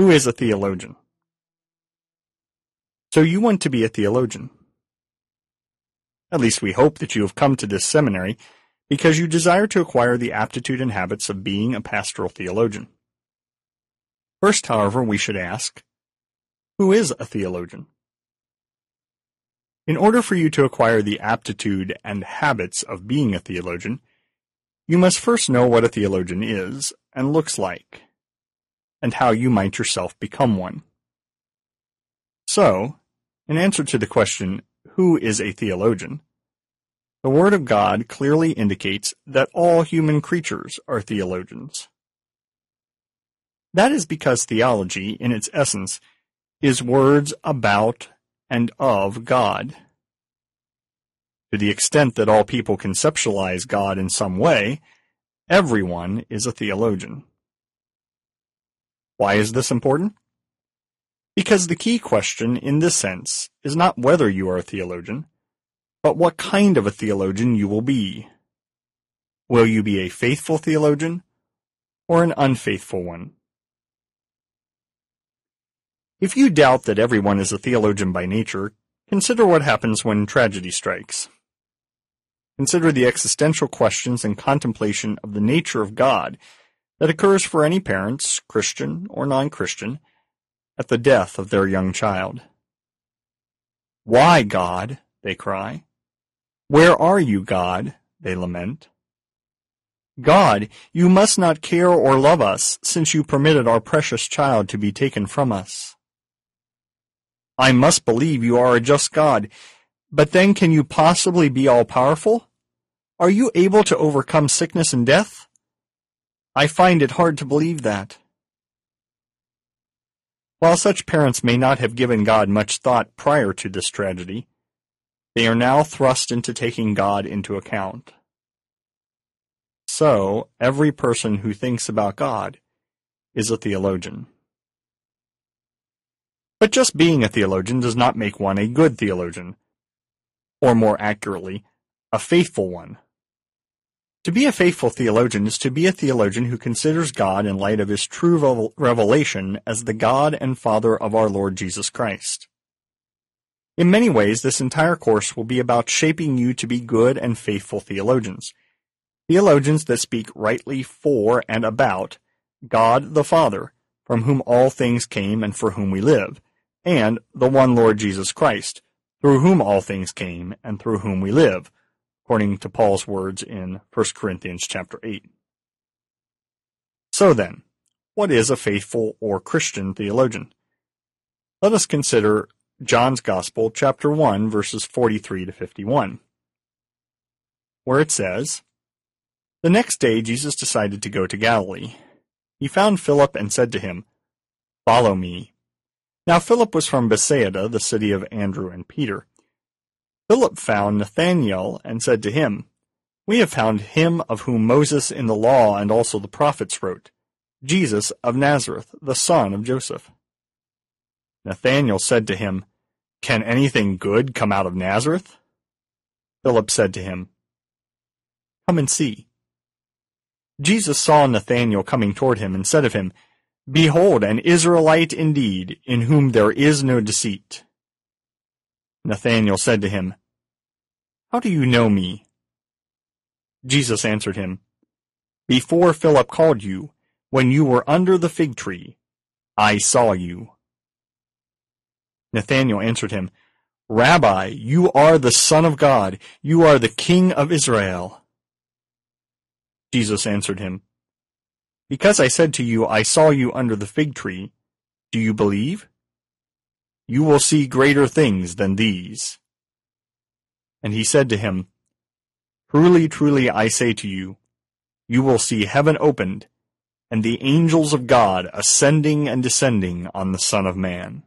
Who is a theologian? So you want to be a theologian. At least we hope that you have come to this seminary because you desire to acquire the aptitude and habits of being a pastoral theologian. First, however, we should ask, who is a theologian? In order for you to acquire the aptitude and habits of being a theologian, you must first know what a theologian is and looks like, and how you might yourself become one. So, in answer to the question, who is a theologian? The Word of God clearly indicates that all human creatures are theologians. That is because theology, in its essence, is words about and of God. To the extent that all people conceptualize God in some way, everyone is a theologian. Why is this important? Because the key question in this sense is not whether you are a theologian, but what kind of a theologian you will be. Will you be a faithful theologian or an unfaithful one? If you doubt that everyone is a theologian by nature, consider what happens when tragedy strikes. Consider the existential questions and contemplation of the nature of God that occurs for any parents, Christian or non-Christian, at the death of their young child. Why, God? They cry. Where are you, God? They lament. God, you must not care or love us, since you permitted our precious child to be taken from us. I must believe you are a just God, but then can you possibly be all-powerful? Are you able to overcome sickness and death? I find it hard to believe that. While such parents may not have given God much thought prior to this tragedy, they are now thrust into taking God into account. So, every person who thinks about God is a theologian. But just being a theologian does not make one a good theologian, or more accurately, a faithful one. To be a faithful theologian is to be a theologian who considers God in light of his true revelation as the God and Father of our Lord Jesus Christ. In many ways, this entire course will be about shaping you to be good and faithful theologians. Theologians that speak rightly for and about God the Father, from whom all things came and for whom we live, and the one Lord Jesus Christ, through whom all things came and through whom we live, according to Paul's words in 1 Corinthians chapter 8. So then, what is a faithful or Christian theologian? Let us consider John's Gospel, chapter 1, verses 43 to 51, where it says, The next day Jesus decided to go to Galilee. He found Philip and said to him, Follow me. Now Philip was from Bethsaida, the city of Andrew and Peter. Philip found Nathanael and said to him, We have found him of whom Moses in the law and also the prophets wrote, Jesus of Nazareth, the son of Joseph. Nathanael said to him, Can anything good come out of Nazareth? Philip said to him, Come and see. Jesus saw Nathanael coming toward him and said of him, Behold, an Israelite indeed, in whom there is no deceit. Nathanael said to him, How do you know me? Jesus answered him, Before Philip called you, when you were under the fig tree, I saw you. Nathanael answered him, Rabbi, you are the Son of God, you are the King of Israel. Jesus answered him, Because I said to you, I saw you under the fig tree, do you believe? You will see greater things than these. And he said to him, Truly, truly, I say to you, you will see heaven opened, and the angels of God ascending and descending on the Son of Man.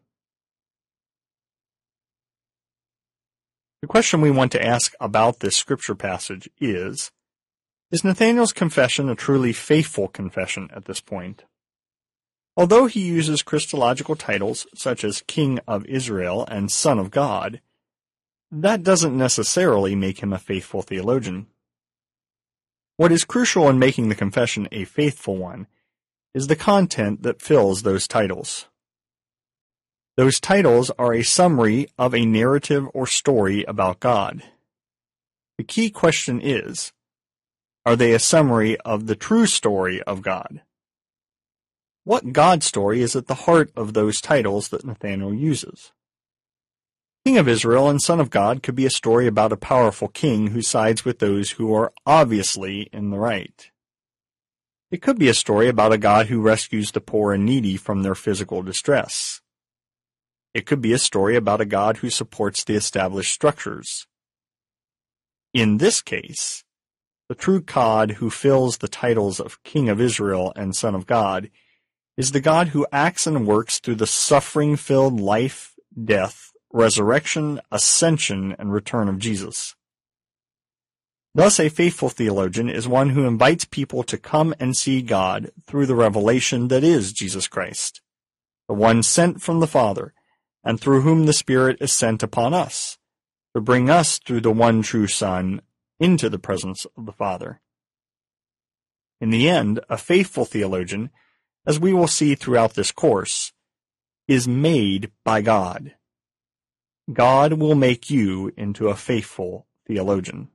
The question we want to ask about this scripture passage is Nathanael's confession a truly faithful confession at this point? Although he uses Christological titles such as King of Israel and Son of God, that doesn't necessarily make him a faithful theologian. What is crucial in making the confession a faithful one is the content that fills those titles. Those titles are a summary of a narrative or story about God. The key question is, are they a summary of the true story of God? What God story is at the heart of those titles that Nathanael uses? King of Israel and Son of God could be a story about a powerful king who sides with those who are obviously in the right. It could be a story about a God who rescues the poor and needy from their physical distress. It could be a story about a God who supports the established structures. In this case, the true God who fills the titles of King of Israel and Son of God is the God who acts and works through the suffering-filled life, death, resurrection, ascension, and return of Jesus. Thus, a faithful theologian is one who invites people to come and see God through the revelation that is Jesus Christ, the one sent from the Father, and through whom the Spirit is sent upon us, to bring us through the one true Son into the presence of the Father. In the end, a faithful theologian, as we will see throughout this course, is made by God. God will make you into a faithful theologian.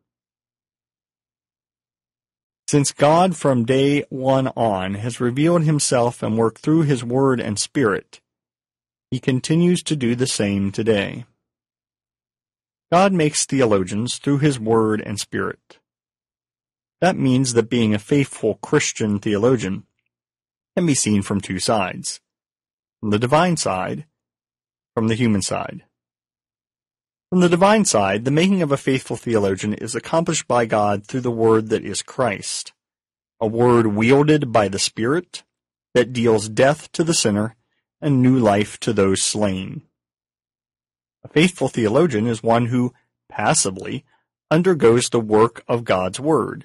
Since God from day one on has revealed himself and worked through his Word and Spirit, he continues to do the same today. God makes theologians through his Word and Spirit. That means that being a faithful Christian theologian can be seen from two sides, from the divine side, from the human side. From the divine side, the making of a faithful theologian is accomplished by God through the Word that is Christ, a Word wielded by the Spirit that deals death to the sinner and new life to those slain. A faithful theologian is one who, passively, undergoes the work of God's Word.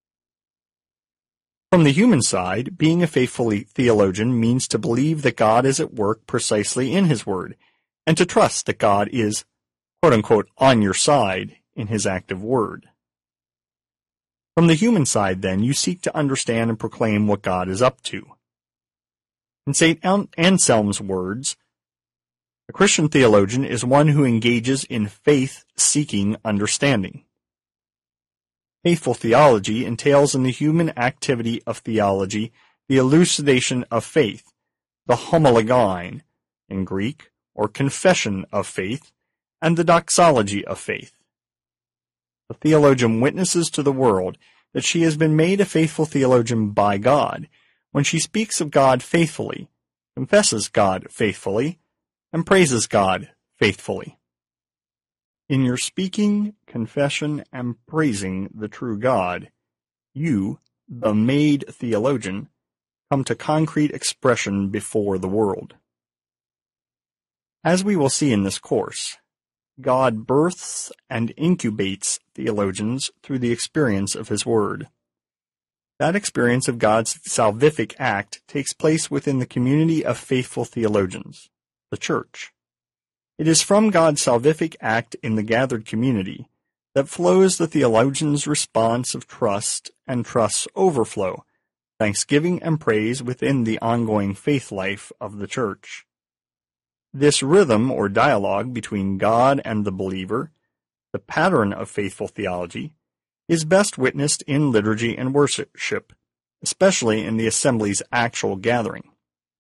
From the human side, being a faithful theologian means to believe that God is at work precisely in his Word, and to trust that God is, quote-unquote, on your side in his active Word. From the human side, then, you seek to understand and proclaim what God is up to. In St. Anselm's words, a Christian theologian is one who engages in faith-seeking understanding. Faithful theology entails in the human activity of theology the elucidation of faith, the homologein in Greek, or confession of faith, and the doxology of faith. The theologian witnesses to the world that she has been made a faithful theologian by God when she speaks of God faithfully, confesses God faithfully, and praises God faithfully. In your speaking, confession, and praising the true God, you, the made theologian, come to concrete expression before the world. As we will see in this course, God births and incubates theologians through the experience of his Word. That experience of God's salvific act takes place within the community of faithful theologians, the Church. It is from God's salvific act in the gathered community that flows the theologian's response of trust and trust's overflow, thanksgiving and praise within the ongoing faith life of the Church. This rhythm or dialogue between God and the believer, the pattern of faithful theology, is best witnessed in liturgy and worship, especially in the assembly's actual gathering.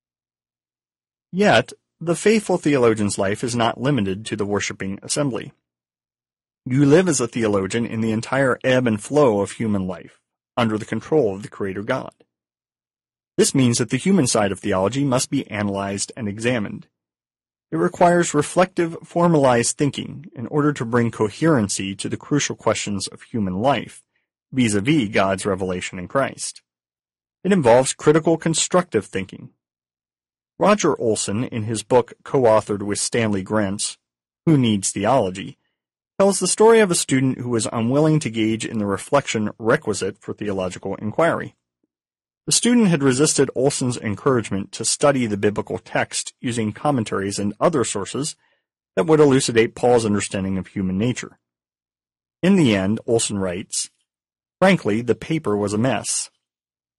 Yet, the faithful theologian's life is not limited to the worshiping assembly. You live as a theologian in the entire ebb and flow of human life, under the control of the Creator God. This means that the human side of theology must be analyzed and examined. It requires reflective, formalized thinking in order to bring coherency to the crucial questions of human life, vis-a-vis God's revelation in Christ. It involves critical, constructive thinking. Roger Olson, in his book co-authored with Stanley Grenz, Who Needs Theology, tells the story of a student who was unwilling to engage in the reflection requisite for theological inquiry. The student had resisted Olson's encouragement to study the biblical text using commentaries and other sources that would elucidate Paul's understanding of human nature. In the end, Olson writes, "Frankly, the paper was a mess.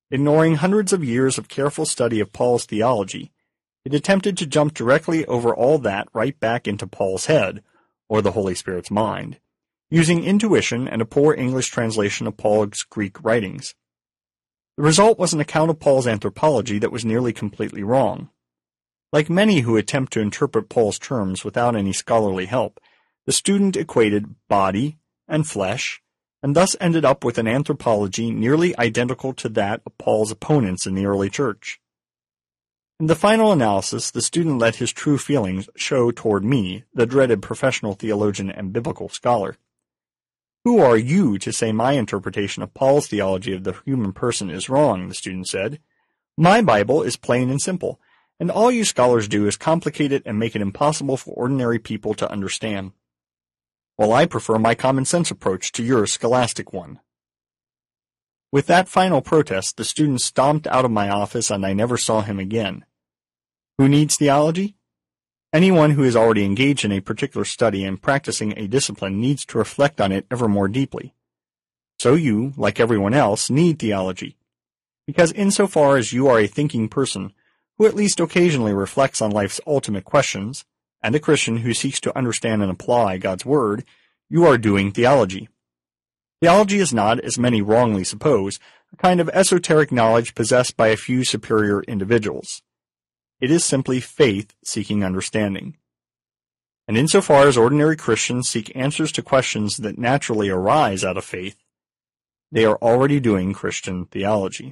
Ignoring hundreds of years of careful study of Paul's theology, it attempted to jump directly over all that right back into Paul's head, or the Holy Spirit's mind, using intuition and a poor English translation of Paul's Greek writings. The result was an account of Paul's anthropology that was nearly completely wrong. Like many who attempt to interpret Paul's terms without any scholarly help, the student equated body and flesh, and thus ended up with an anthropology nearly identical to that of Paul's opponents in the early church. In the final analysis, the student let his true feelings show toward me, the dreaded professional theologian and biblical scholar. "Who are you to say my interpretation of Paul's theology of the human person is wrong?" the student said. "My Bible is plain and simple, and all you scholars do is complicate it and make it impossible for ordinary people to understand. Well, I prefer my common-sense approach to your scholastic one." With that final protest, the student stomped out of my office and I never saw him again. Who needs theology? Anyone who is already engaged in a particular study and practicing a discipline needs to reflect on it ever more deeply. So you, like everyone else, need theology, because insofar as you are a thinking person who at least occasionally reflects on life's ultimate questions, and a Christian who seeks to understand and apply God's Word, you are doing theology. Theology is not, as many wrongly suppose, a kind of esoteric knowledge possessed by a few superior individuals. It is simply faith seeking understanding. And insofar as ordinary Christians seek answers to questions that naturally arise out of faith, they are already doing Christian theology.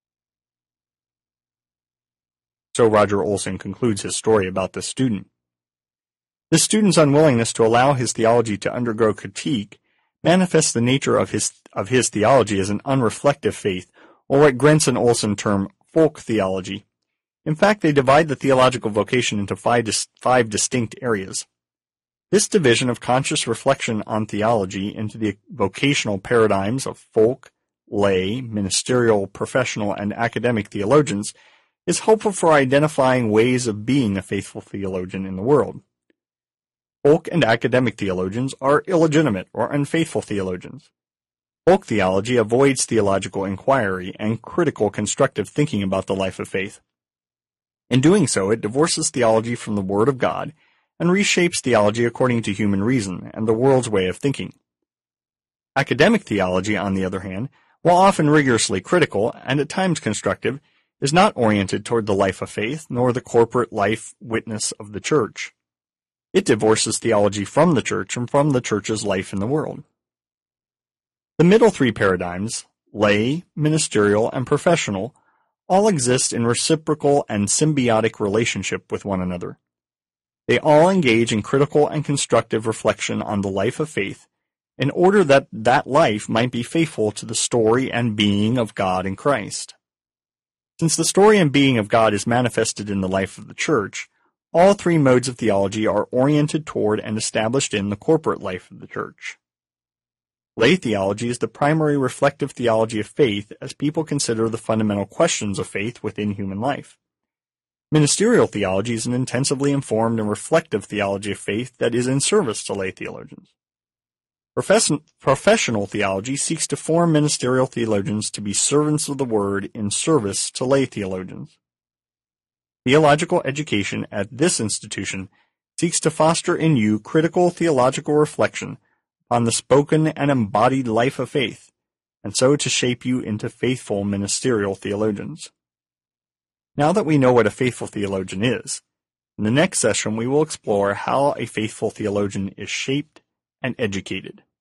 So Roger Olson concludes his story about this student. The student's unwillingness to allow his theology to undergo critique manifests the nature of his theology as an unreflective faith, or what Grenz and Olson term folk theology. In fact, they divide the theological vocation into five distinct areas. This division of conscious reflection on theology into the vocational paradigms of folk, lay, ministerial, professional, and academic theologians is helpful for identifying ways of being a faithful theologian in the world. Folk and academic theologians are illegitimate or unfaithful theologians. Folk theology avoids theological inquiry and critical constructive thinking about the life of faith. In doing so, it divorces theology from the Word of God and reshapes theology according to human reason and the world's way of thinking. Academic theology, on the other hand, while often rigorously critical and at times constructive, is not oriented toward the life of faith nor the corporate life witness of the church. It divorces theology from the church and from the church's life in the world. The middle three paradigms, lay, ministerial, and professional, all exist in reciprocal and symbiotic relationship with one another. They all engage in critical and constructive reflection on the life of faith in order that that life might be faithful to the story and being of God in Christ. Since the story and being of God is manifested in the life of the church, all three modes of theology are oriented toward and established in the corporate life of the church. Lay theology is the primary reflective theology of faith as people consider the fundamental questions of faith within human life. Ministerial theology is an intensively informed and reflective theology of faith that is in service to lay theologians. Professional theology seeks to form ministerial theologians to be servants of the Word in service to lay theologians. Theological education at this institution seeks to foster in you critical theological reflection on the spoken and embodied life of faith, and so to shape you into faithful ministerial theologians. Now that we know what a faithful theologian is, in the next session we will explore how a faithful theologian is shaped and educated.